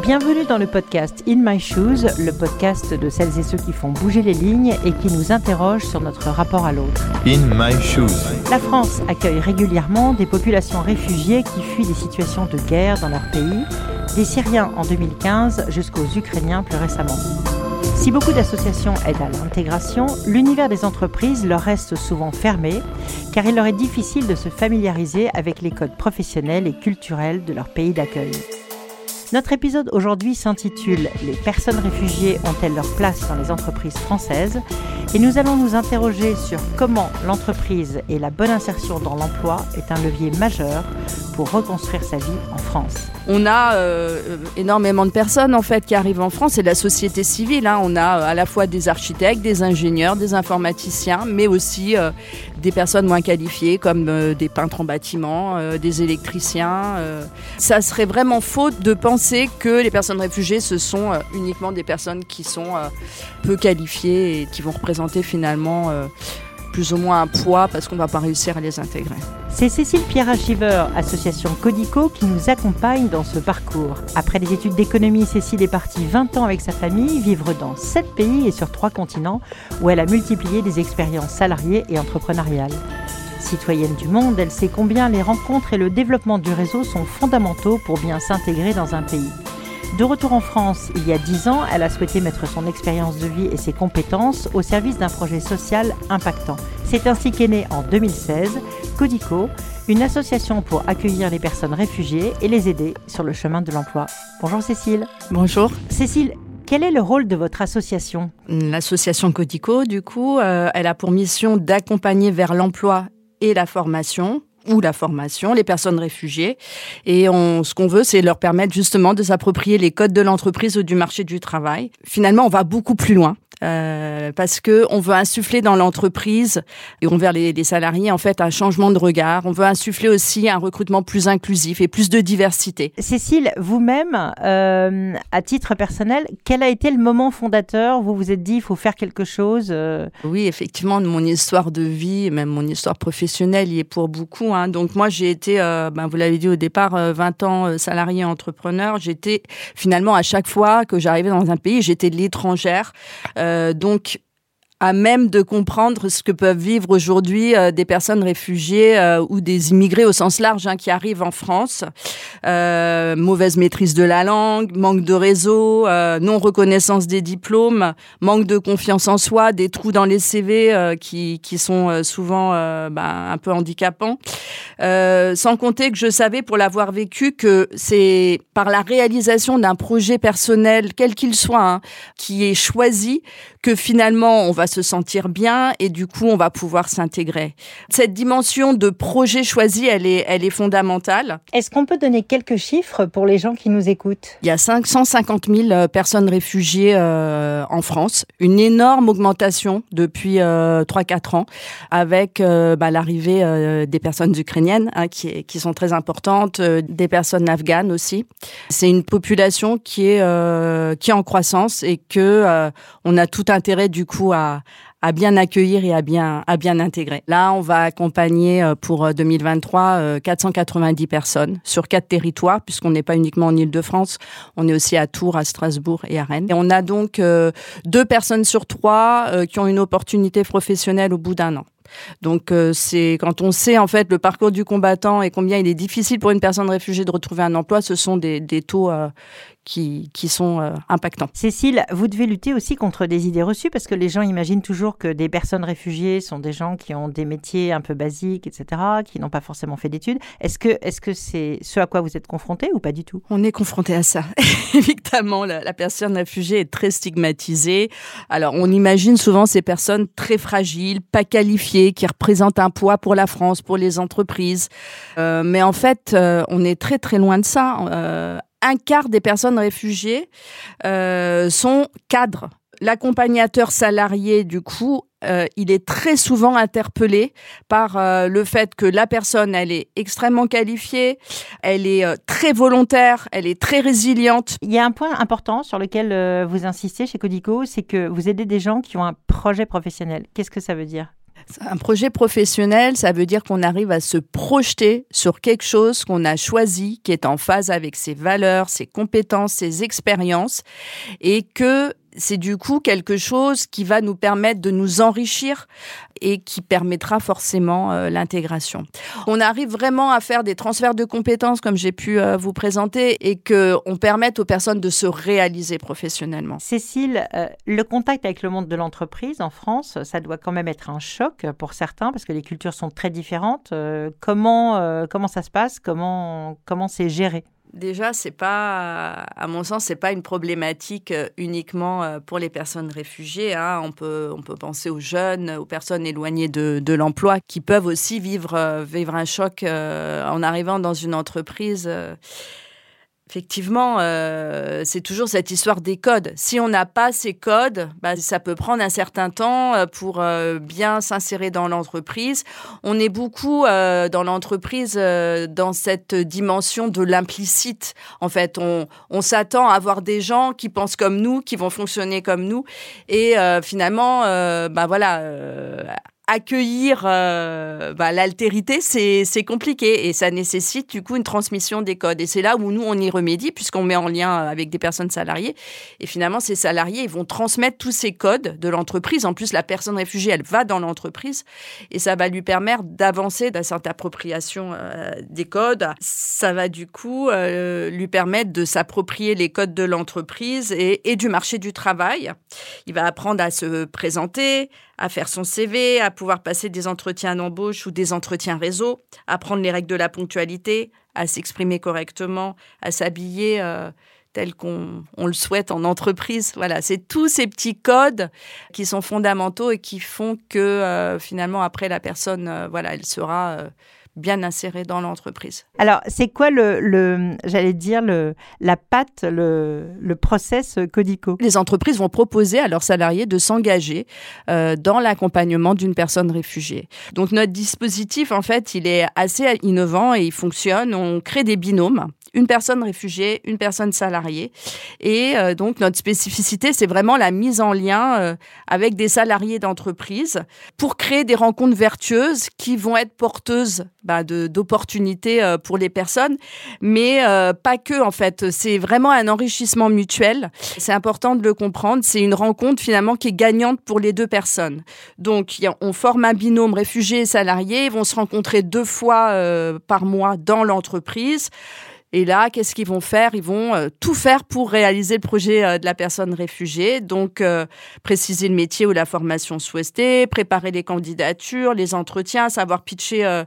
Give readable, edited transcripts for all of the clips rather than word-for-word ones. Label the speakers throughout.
Speaker 1: Bienvenue dans le podcast In My Shoes, le podcast de celles et ceux qui font bouger les lignes et qui nous interrogent sur notre rapport à l'autre.
Speaker 2: In My Shoes.
Speaker 1: La France accueille régulièrement des populations réfugiées qui fuient des situations de guerre dans leur pays, des Syriens en 2015 jusqu'aux Ukrainiens plus récemment. Si beaucoup d'associations aident à l'intégration, l'univers des entreprises leur reste souvent fermé, car il leur est difficile de se familiariser avec les codes professionnels et culturels de leur pays d'accueil. Notre épisode aujourd'hui s'intitule « Les personnes réfugiées ont-elles leur place dans les entreprises françaises ?» et nous allons nous interroger sur comment l'entreprise et la bonne insertion dans l'emploi est un levier majeur pour reconstruire sa vie en France.
Speaker 3: On a énormément de personnes en fait qui arrivent en France et la société civile. On a à la fois des architectes, des ingénieurs, des informaticiens, mais aussi des personnes moins qualifiées comme des peintres en bâtiment, des électriciens. Ça serait vraiment faux de penser que les personnes réfugiées, ce sont uniquement des personnes qui sont peu qualifiées et qui vont représenter finalement plus ou moins un poids parce qu'on ne va pas réussir à les intégrer.
Speaker 1: C'est Cécile Pierrat-Giver, association Codico, qui nous accompagne dans ce parcours. Après des études d'économie, Cécile est partie 20 ans avec sa famille, vivre dans 7 pays et sur 3 continents, où elle a multiplié des expériences salariées et entrepreneuriales. Citoyenne du monde, elle sait combien les rencontres et le développement du réseau sont fondamentaux pour bien s'intégrer dans un pays. De retour en France, il y a 10 ans, elle a souhaité mettre son expérience de vie et ses compétences au service d'un projet social impactant. C'est ainsi qu'est né en 2016 Codico, une association pour accueillir les personnes réfugiées et les aider sur le chemin de l'emploi. Bonjour Cécile.
Speaker 3: Bonjour.
Speaker 1: Cécile, quel est le rôle de votre association ?
Speaker 3: L'association Codico, du coup, elle a pour mission d'accompagner vers l'emploi et la formation les personnes réfugiées. Et ce qu'on veut, c'est leur permettre justement de s'approprier les codes de l'entreprise ou du marché du travail. Finalement, on va beaucoup plus loin. Parce que on veut insuffler dans l'entreprise et envers les salariés en fait un changement de regard. On veut insuffler aussi un recrutement plus inclusif et plus de diversité.
Speaker 1: Cécile, vous-même, à titre personnel, quel a été le moment fondateur ? Vous vous êtes dit, il faut faire quelque chose
Speaker 3: Oui, effectivement, mon histoire de vie, même mon histoire professionnelle y est pour beaucoup. Donc moi, j'ai été, vous l'avez dit au départ, 20 ans salarié entrepreneur. J'étais finalement à chaque fois que j'arrivais dans un pays, j'étais l'étrangère. Donc, à même de comprendre ce que peuvent vivre aujourd'hui des personnes réfugiées ou des immigrés au sens large qui arrivent en France. Mauvaise maîtrise de la langue, manque de réseau, non-reconnaissance des diplômes, manque de confiance en soi, des trous dans les CV qui sont souvent un peu handicapants. Sans compter que je savais, pour l'avoir vécu, que c'est par la réalisation d'un projet personnel, quel qu'il soit, qui est choisi, que finalement on va se sentir bien et du coup on va pouvoir s'intégrer. Cette dimension de projet choisi, elle est fondamentale.
Speaker 1: Est-ce qu'on peut donner quelques chiffres pour les gens qui nous écoutent ?
Speaker 3: Il y a 550 000 personnes réfugiées en France, une énorme augmentation depuis 3-4 ans avec l'arrivée des personnes ukrainiennes qui sont très importantes, des personnes afghanes aussi. C'est une population qui est en croissance et que on a tout intérêt du coup à bien accueillir et à bien intégrer. Là, on va accompagner pour 2023 490 personnes sur 4 territoires, puisqu'on n'est pas uniquement en Île-de-France, on est aussi à Tours, à Strasbourg et à Rennes. Et on a donc 2 personnes sur 3 qui ont une opportunité professionnelle au bout d'1 an. Donc c'est quand on sait en fait le parcours du combattant et combien il est difficile pour une personne réfugiée de retrouver un emploi, ce sont des taux qui sont impactants.
Speaker 1: Cécile, vous devez lutter aussi contre des idées reçues parce que les gens imaginent toujours que des personnes réfugiées sont des gens qui ont des métiers un peu basiques, etc., qui n'ont pas forcément fait d'études. Est-ce que c'est ce à quoi vous êtes confrontés ou pas du tout ?
Speaker 3: On est confronté à ça. Évidemment, la personne réfugiée est très stigmatisée. Alors, on imagine souvent ces personnes très fragiles, pas qualifiées, qui représentent un poids pour la France, pour les entreprises. Mais en fait, on est très très loin de ça. Un quart des personnes réfugiées sont cadres. L'accompagnateur salarié, du coup, il est très souvent interpellé par le fait que la personne, elle est extrêmement qualifiée, elle est très volontaire, elle est très résiliente.
Speaker 1: Il y a un point important sur lequel vous insistez chez Codico, c'est que vous aidez des gens qui ont un projet professionnel. Qu'est-ce que ça veut dire ?
Speaker 3: Un projet professionnel, ça veut dire qu'on arrive à se projeter sur quelque chose qu'on a choisi, qui est en phase avec ses valeurs, ses compétences, ses expériences, et que c'est du coup quelque chose qui va nous permettre de nous enrichir et qui permettra forcément l'intégration. On arrive vraiment à faire des transferts de compétences, comme j'ai pu vous présenter, et qu'on permette aux personnes de se réaliser professionnellement.
Speaker 1: Cécile, le contact avec le monde de l'entreprise en France, ça doit quand même être un choc pour certains, parce que les cultures sont très différentes. Comment ça se passe ? Comment c'est géré ?
Speaker 3: Déjà, à mon sens, c'est pas une problématique uniquement pour les personnes réfugiées. On peut penser aux jeunes, aux personnes éloignées de l'emploi, qui peuvent aussi vivre un choc en arrivant dans une entreprise. Effectivement, c'est toujours cette histoire des codes. Si on n'a pas ces codes, ça peut prendre un certain temps pour bien s'insérer dans l'entreprise. On est beaucoup dans l'entreprise dans cette dimension de l'implicite. En fait, on s'attend à avoir des gens qui pensent comme nous, qui vont fonctionner comme nous. Et finalement, accueillir l'altérité, c'est compliqué et ça nécessite du coup une transmission des codes. Et c'est là où nous, on y remédie puisqu'on met en lien avec des personnes salariées. Et finalement, ces salariés, ils vont transmettre tous ces codes de l'entreprise. En plus, la personne réfugiée, elle va dans l'entreprise et ça va lui permettre d'avancer dans cette appropriation des codes. Ça va du coup lui permettre de s'approprier les codes de l'entreprise et du marché du travail. Il va apprendre à se présenter, à faire son CV, à pouvoir passer des entretiens d'embauche ou des entretiens réseau, apprendre les règles de la ponctualité, à s'exprimer correctement, à s'habiller tel qu'on le souhaite en entreprise. Voilà, c'est tous ces petits codes qui sont fondamentaux et qui font que finalement, après, la personne, elle sera bien insérée dans l'entreprise.
Speaker 1: Alors, c'est quoi la patte, le process Codico ?
Speaker 3: Les entreprises vont proposer à leurs salariés de s'engager dans l'accompagnement d'une personne réfugiée. Donc, notre dispositif, en fait, il est assez innovant et il fonctionne. On crée des binômes. Une personne réfugiée, une personne salariée. Et donc, notre spécificité, c'est vraiment la mise en lien avec des salariés d'entreprise pour créer des rencontres vertueuses qui vont être porteuses d'opportunités pour les personnes, mais pas que, en fait. C'est vraiment un enrichissement mutuel. C'est important de le comprendre. C'est une rencontre, finalement, qui est gagnante pour les deux personnes. Donc, on forme un binôme réfugié et salarié. Ils vont se rencontrer 2 fois par mois dans l'entreprise. Et là, qu'est-ce qu'ils vont faire ? Ils vont tout faire pour réaliser le projet de la personne réfugiée. Donc, préciser le métier ou la formation souhaitée, préparer les candidatures, les entretiens, savoir pitcher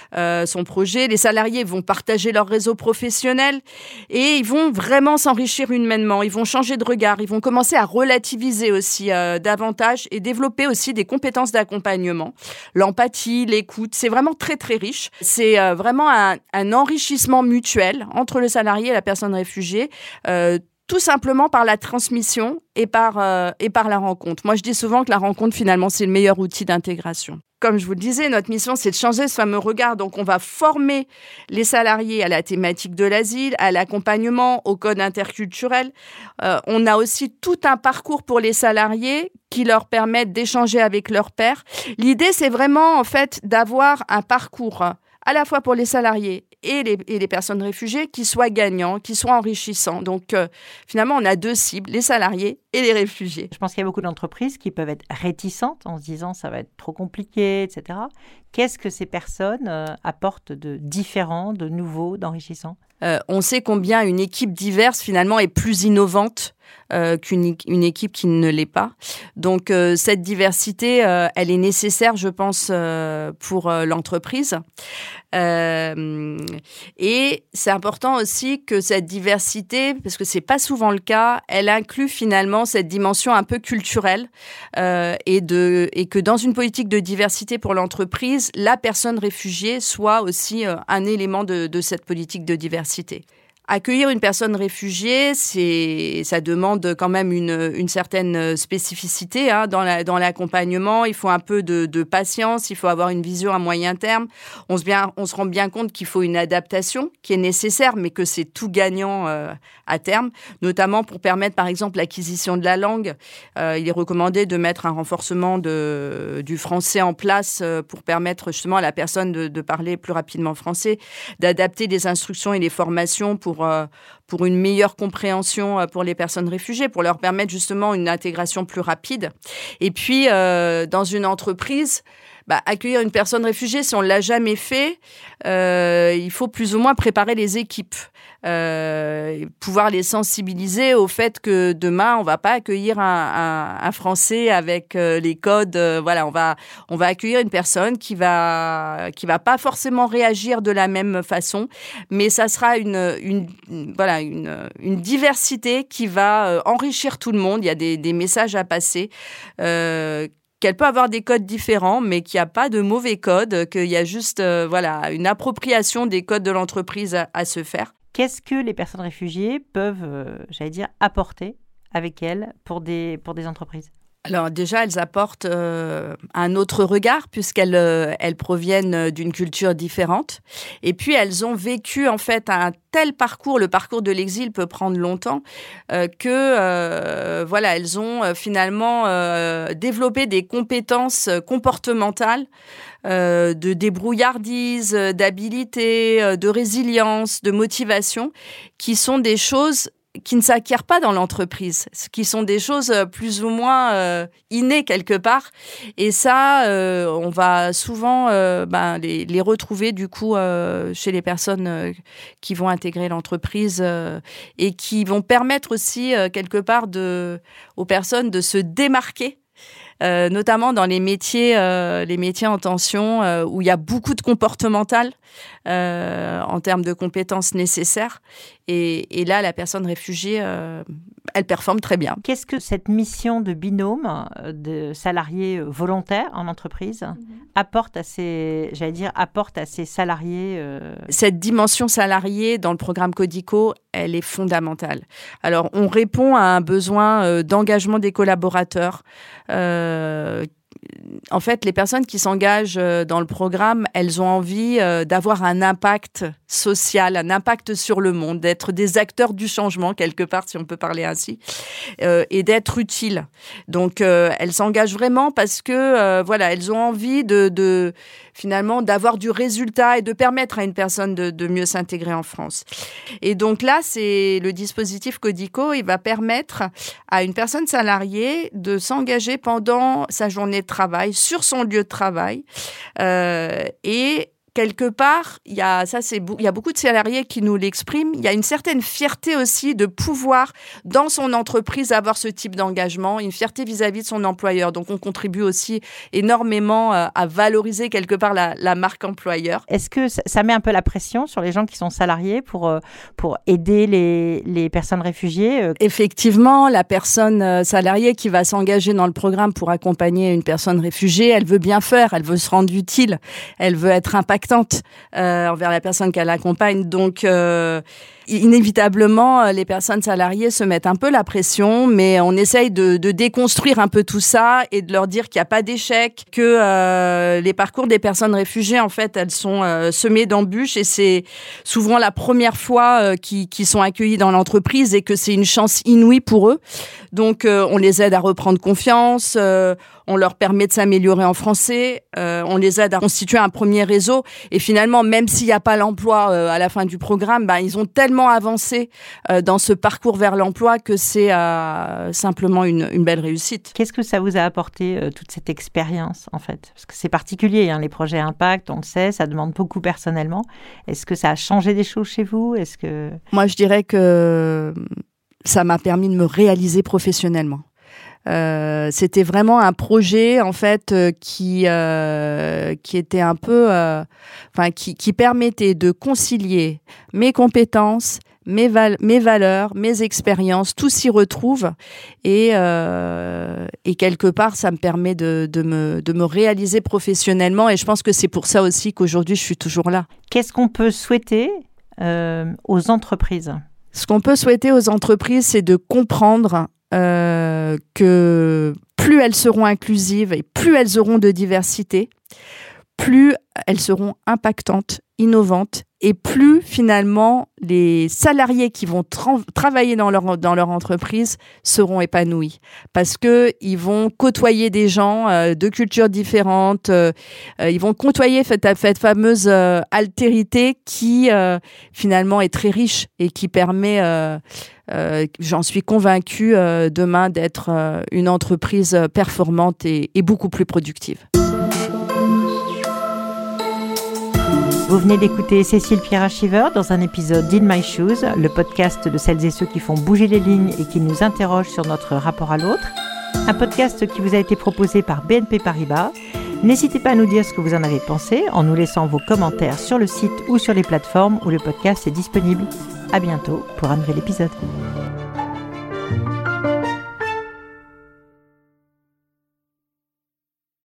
Speaker 3: son projet. Les salariés vont partager leur réseau professionnel et ils vont vraiment s'enrichir humainement. Ils vont changer de regard. Ils vont commencer à relativiser aussi davantage et développer aussi des compétences d'accompagnement. L'empathie, l'écoute, c'est vraiment très, très riche. C'est vraiment un enrichissement mutuel entre le salarié et la personne réfugiée, tout simplement par la transmission et par la rencontre. Moi, je dis souvent que la rencontre, finalement, c'est le meilleur outil d'intégration. Comme je vous le disais, notre mission, c'est de changer ce fameux regard. Donc, on va former les salariés à la thématique de l'asile, à l'accompagnement, au code interculturel. On a aussi tout un parcours pour les salariés qui leur permettent d'échanger avec leurs pairs. L'idée, c'est vraiment, en fait, d'avoir un parcours à la fois pour les salariés et les personnes réfugiées qui soient gagnants, qui soient enrichissants. Donc, finalement, on a 2 cibles, les salariés et les réfugiés.
Speaker 1: Je pense qu'il y a beaucoup d'entreprises qui peuvent être réticentes en se disant ça va être trop compliqué, etc. Qu'est-ce que ces personnes apportent de différent, de nouveau, d'enrichissant ?
Speaker 3: On sait combien une équipe diverse, finalement, est plus innovante qu'une équipe qui ne l'est pas. Donc, cette diversité, elle est nécessaire, je pense, pour l'entreprise. Et c'est important aussi que cette diversité, parce que c'est pas souvent le cas, elle inclut finalement cette dimension un peu culturelle et que dans une politique de diversité pour l'entreprise, la personne réfugiée soit aussi un élément de cette politique de diversité. Accueillir une personne réfugiée, ça demande quand même une certaine spécificité dans l'accompagnement. Il faut un peu de patience, il faut avoir une vision à moyen terme. On se rend bien compte qu'il faut une adaptation qui est nécessaire, mais que c'est tout gagnant à terme, notamment pour permettre, par exemple, l'acquisition de la langue. Il est recommandé de mettre un renforcement du français en place pour permettre justement à la personne de parler plus rapidement français, d'adapter les instructions et les formations pour une meilleure compréhension pour les personnes réfugiées, pour leur permettre justement une intégration plus rapide. Et puis, dans une entreprise, accueillir une personne réfugiée, si on ne l'a jamais fait, il faut plus ou moins préparer les équipes. Pouvoir les sensibiliser au fait que demain, on ne va pas accueillir un Français avec les codes. On va accueillir une personne qui va pas forcément réagir de la même façon, mais ça sera une diversité qui va enrichir tout le monde. Il y a des messages à passer. Qu'elle peut avoir des codes différents, mais qu'il n'y a pas de mauvais codes, qu'il y a juste une appropriation des codes de l'entreprise à se faire.
Speaker 1: Qu'est-ce que les personnes réfugiées peuvent, apporter avec elles pour des entreprises ?
Speaker 3: Alors déjà, elles apportent un autre regard puisqu'elles proviennent d'une culture différente. Et puis, elles ont vécu en fait un tel parcours. Le parcours de l'exil peut prendre longtemps elles ont finalement développé des compétences comportementales de débrouillardise, d'habilité, de résilience, de motivation, qui sont des choses qui ne s'acquièrent pas dans l'entreprise, qui sont des choses plus ou moins innées quelque part. Et ça, on va souvent les retrouver du coup chez les personnes qui vont intégrer l'entreprise et qui vont permettre aussi quelque part aux personnes de se démarquer. Notamment dans les métiers en tension où il y a beaucoup de comportemental en termes de compétences nécessaires. Et là, la personne réfugiée, elle performe très bien.
Speaker 1: Qu'est-ce que cette mission de binôme de salariés volontaires en entreprise apporte à ces salariés
Speaker 3: Cette dimension salariée dans le programme Codico, elle est fondamentale. Alors, on répond à un besoin d'engagement des collaborateurs. En fait, les personnes qui s'engagent dans le programme, elles ont envie d'avoir un impact social, un impact sur le monde, d'être des acteurs du changement, quelque part, si on peut parler ainsi, et d'être utiles. Donc, elles s'engagent vraiment parce que, elles ont envie finalement, d'avoir du résultat et de permettre à une personne de mieux s'intégrer en France. Et donc là, c'est le dispositif Codico, il va permettre à une personne salariée de s'engager pendant sa journée de travail, sur son lieu de travail, et quelque part, il y a beaucoup de salariés qui nous l'expriment. Il y a une certaine fierté aussi de pouvoir, dans son entreprise, avoir ce type d'engagement, une fierté vis-à-vis de son employeur. Donc, on contribue aussi énormément à valoriser quelque part la marque employeur.
Speaker 1: Est-ce que ça met un peu la pression sur les gens qui sont salariés pour aider les personnes réfugiées ?
Speaker 3: Effectivement, la personne salariée qui va s'engager dans le programme pour accompagner une personne réfugiée, elle veut bien faire, elle veut se rendre utile, elle veut être impactante envers la personne qu'elle accompagne. Donc, inévitablement, les personnes salariées se mettent un peu la pression, mais on essaye de déconstruire un peu tout ça et de leur dire qu'il n'y a pas d'échec, que les parcours des personnes réfugiées, en fait, elles sont semées d'embûches et c'est souvent la première fois qu'ils sont accueillis dans l'entreprise et que c'est une chance inouïe pour eux. Donc, on les aide à reprendre confiance, on leur permet de s'améliorer en français, on les aide à constituer un premier réseau. Et finalement, même s'il n'y a pas l'emploi à la fin du programme, ils ont tellement avancé dans ce parcours vers l'emploi que c'est simplement une belle réussite.
Speaker 1: Qu'est-ce que ça vous a apporté, toute cette expérience, en fait ? Parce que c'est particulier, les projets Impact, on le sait, ça demande beaucoup personnellement. Est-ce que ça a changé des choses chez vous ?
Speaker 3: Moi, je dirais que ça m'a permis de me réaliser professionnellement. C'était vraiment un projet en fait qui était un peu qui permettait de concilier mes compétences, mes valeurs, mes expériences, tout s'y retrouve et quelque part ça me permet de me réaliser professionnellement et je pense que c'est pour ça aussi qu'aujourd'hui je suis toujours là.
Speaker 1: Qu'est-ce qu'on peut souhaiter aux entreprises ?
Speaker 3: Ce qu'on peut souhaiter aux entreprises, c'est de comprendre que plus elles seront inclusives et plus elles auront de diversité, plus elles seront impactantes, innovantes, et plus finalement les salariés qui vont travailler dans leur entreprise seront épanouis, parce que ils vont côtoyer des gens de cultures différentes, ils vont côtoyer cette fameuse altérité qui finalement est très riche et qui permet, j'en suis convaincue, demain d'être une entreprise performante et beaucoup plus productive.
Speaker 1: Vous venez d'écouter Cécile Pierrat-Shiver dans un épisode d'In My Shoes, le podcast de celles et ceux qui font bouger les lignes et qui nous interrogent sur notre rapport à l'autre. Un podcast qui vous a été proposé par BNP Paribas. N'hésitez pas à nous dire ce que vous en avez pensé en nous laissant vos commentaires sur le site ou sur les plateformes où le podcast est disponible. À bientôt pour un nouvel épisode.